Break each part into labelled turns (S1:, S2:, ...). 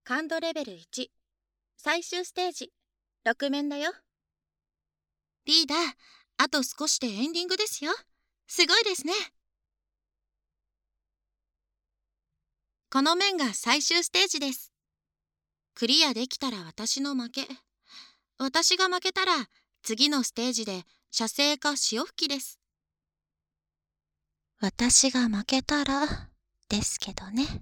S1: 感度レベル1、最終ステージ、6面だよ。
S2: リーダー、あと少しでエンディングですよ。すごいですね。この面が最終ステージです。クリアできたら私の負け。私が負けたら次のステージで射精か潮吹きです。
S3: 私が負けたらですけどね。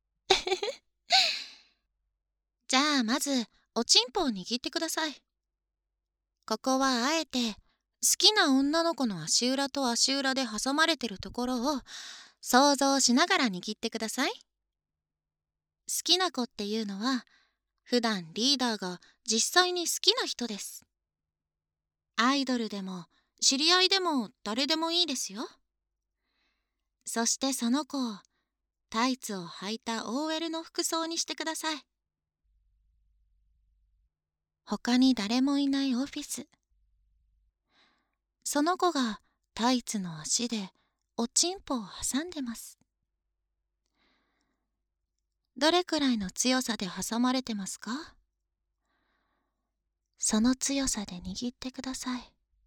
S2: じゃあまずおちんぽを握ってください。ここはあえて好きな女の子の足裏と足裏で挟まれてるところを想像しながら握ってください。好きな子っていうのは普段リーダーが実際に好きな人です。アイドルでも知り合いでも誰でもいいですよ。そしてその子をタイツを履いた OL の服装にしてください。他に誰もいないオフィス。その子がタイツの足でおちんぽを挟んでます。どれくらいの強さで挟まれてますか？
S3: その強さで握ってください。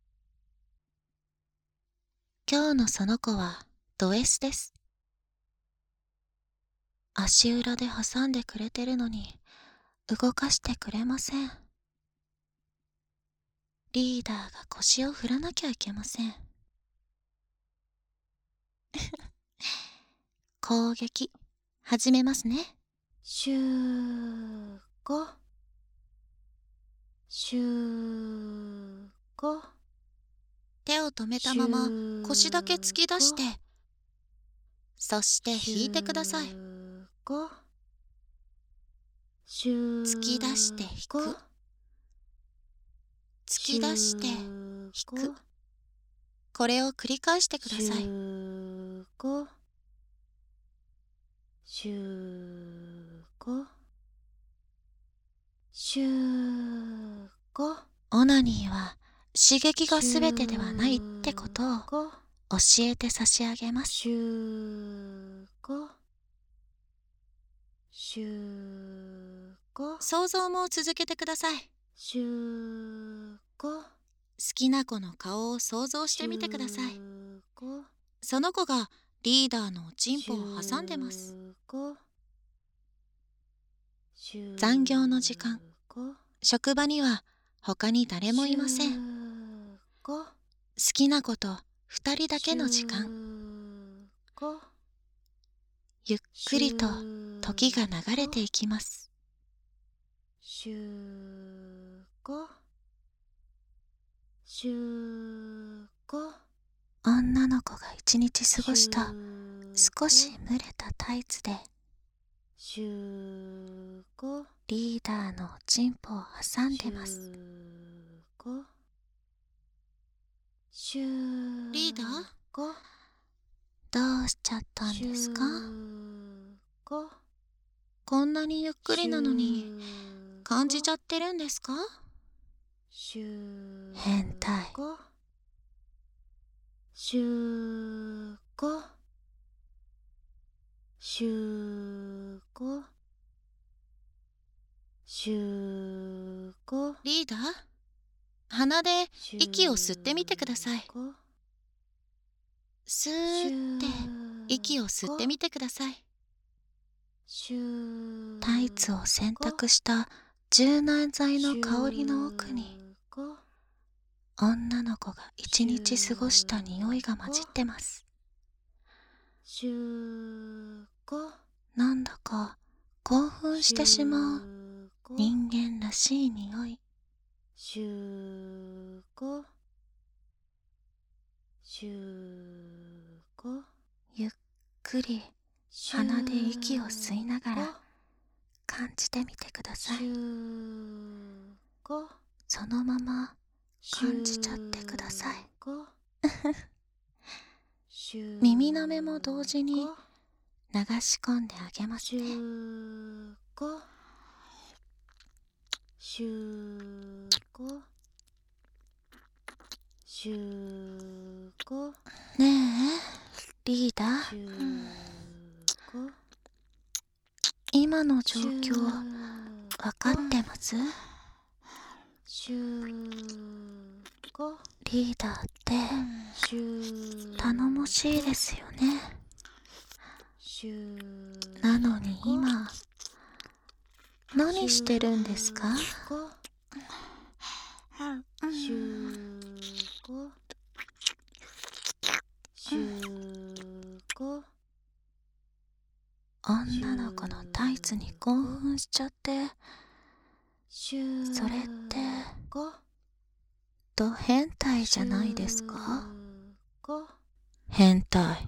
S3: 今日のその子はド S です。足裏で挟んでくれてるのに動かしてくれません。リーダーが腰を振らなきゃいけません。攻撃始めますね。シューゴシューゴ。
S2: 手を止めたまま腰だけ突き出して、そして引いてください。突き出して引く。突き出して引く。これを繰り返してください。
S3: シューゴシューゴ。オナニーは刺激が全てではないってことを教えて差し上げます。シューゴシューゴ。
S2: 想像も続けてください。
S3: シューゴ。
S2: 好きな子の顔を想像してみてください。その子がリーダーのおちんぽを挟んでます。残業の時間、職場には他に誰もいません。好きな子と2人だけの時間。ゆっくりと時が流れていきます。
S3: 女の子が一日過ごした少し蒸れたタイツでリーダーのおちんぽを挟んでます。
S2: リーダー？
S3: どうしちゃったんですか？
S2: こんなにゆっくりなのに感じちゃってるんですか？
S3: 変態。シューゴシューゴシューゴ。
S2: リーダー、鼻で息を吸ってみてください。スーって息を吸ってみてください。
S3: タイツを洗濯した柔軟剤の香りの奥に女の子が一日過ごした匂いが混じってます。なんだか興奮してしまう人間らしい匂い。ゆっくり鼻で息を吸いながら感じてみてください。そのまま感じちゃってください。耳なめも同時に流し込んであげますね。ねえリーダー、今の状況わかってます？リーダーって頼もしいですよね。なのに今何してるんですか？女の子のタイツに興奮しちゃって、それってド変態じゃないですか？変態。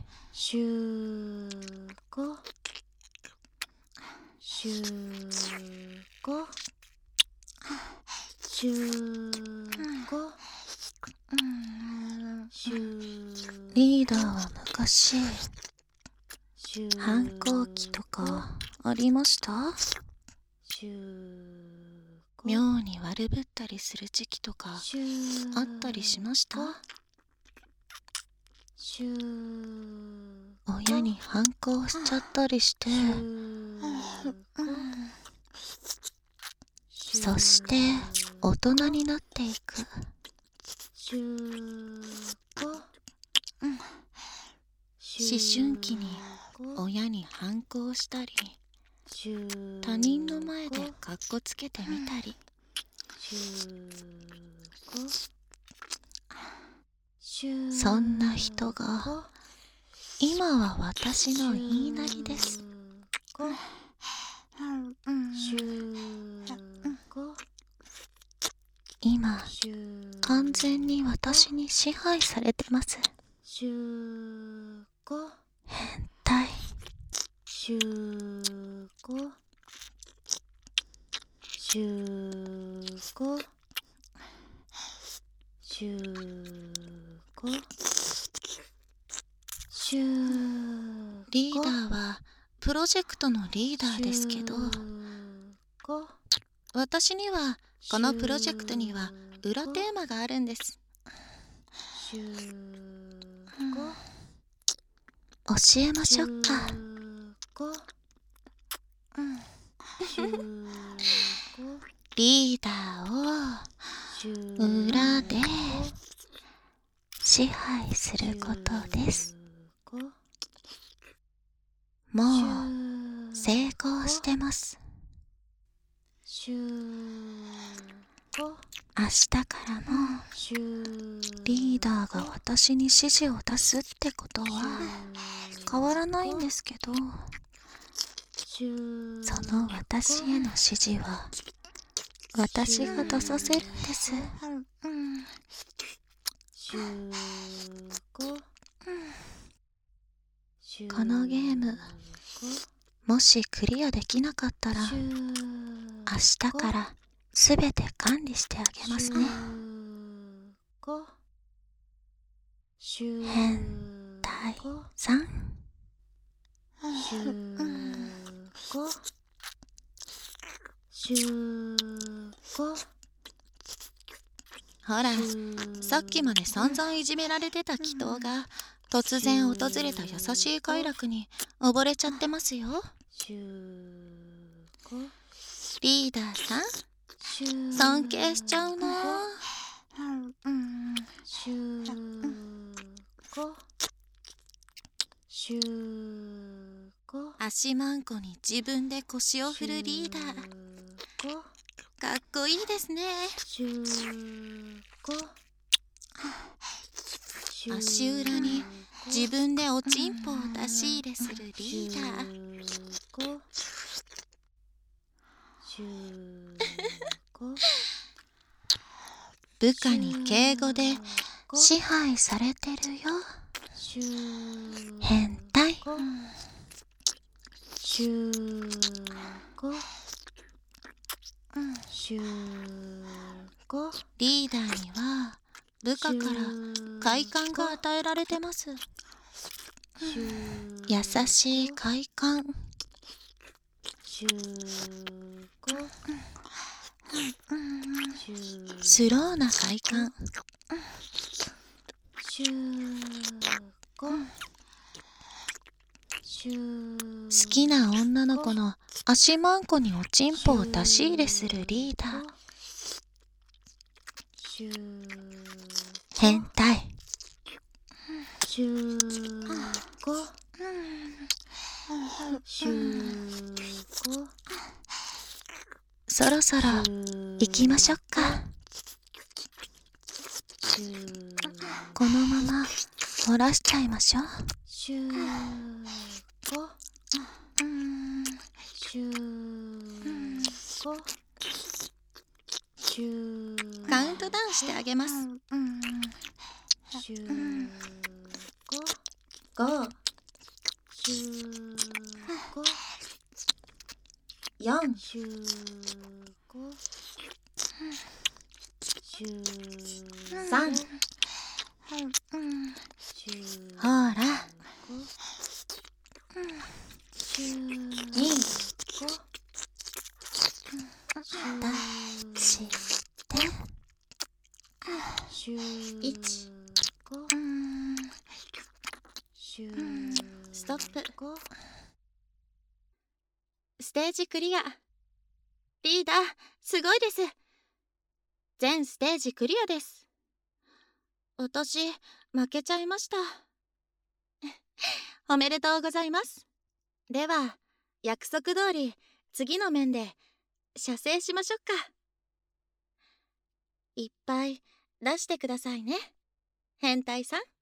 S3: リーダーは昔反抗期とかありました？妙に悪ぶったりする時期とかあったりしました？親に反抗しちゃったりして、そして大人になっていく。思春期に親に反抗したり、他人の前でカッコつけてみたり、そんな人が今は私の言いなりです。今完全に私に支配されてます。変態。リーダーはプロジェクトのリーダーですけど、私にはこのプロジェクトには裏テーマがあるんです。教えましょうか。リーダーを裏で支配することです。もう成功してます。明日からもリーダーが私に指示を出すってことは変わらないんですけど、その私への指示は私が出させるんです。このゲームもしクリアできなかったら明日からすべて管理してあげますね。変態さん。ほら、さっきまで散々いじめられてた祈祷が突然訪れた優しい快楽に溺れちゃってますよ。リーダーさん、尊敬しちゃうな。足まんこに自分で腰を振るリーダー、かっこいいですね。足裏に自分でおちんぽを出し入れするリーダー。部下に敬語で支配されてるよ。変態。リーダーには部下から快感が与えられてます。優しい快感。スローな快感。好きな女の子の足まんこにおちんぽを出し入れするリーダー。変態。そろそろ行きましょっか。このまま漏らしちゃいましょう。
S2: カウントダウンしてあげます。5、4、3、
S3: ほら、
S2: 2、
S3: 出して
S2: 1、ストップ。ステージクリア。リーダー、すごいです。全ステージクリアです。私、負けちゃいました。おめでとうございます。では、約束通り、次の面で、射精しましょうか。いっぱい出してくださいね、変態さん。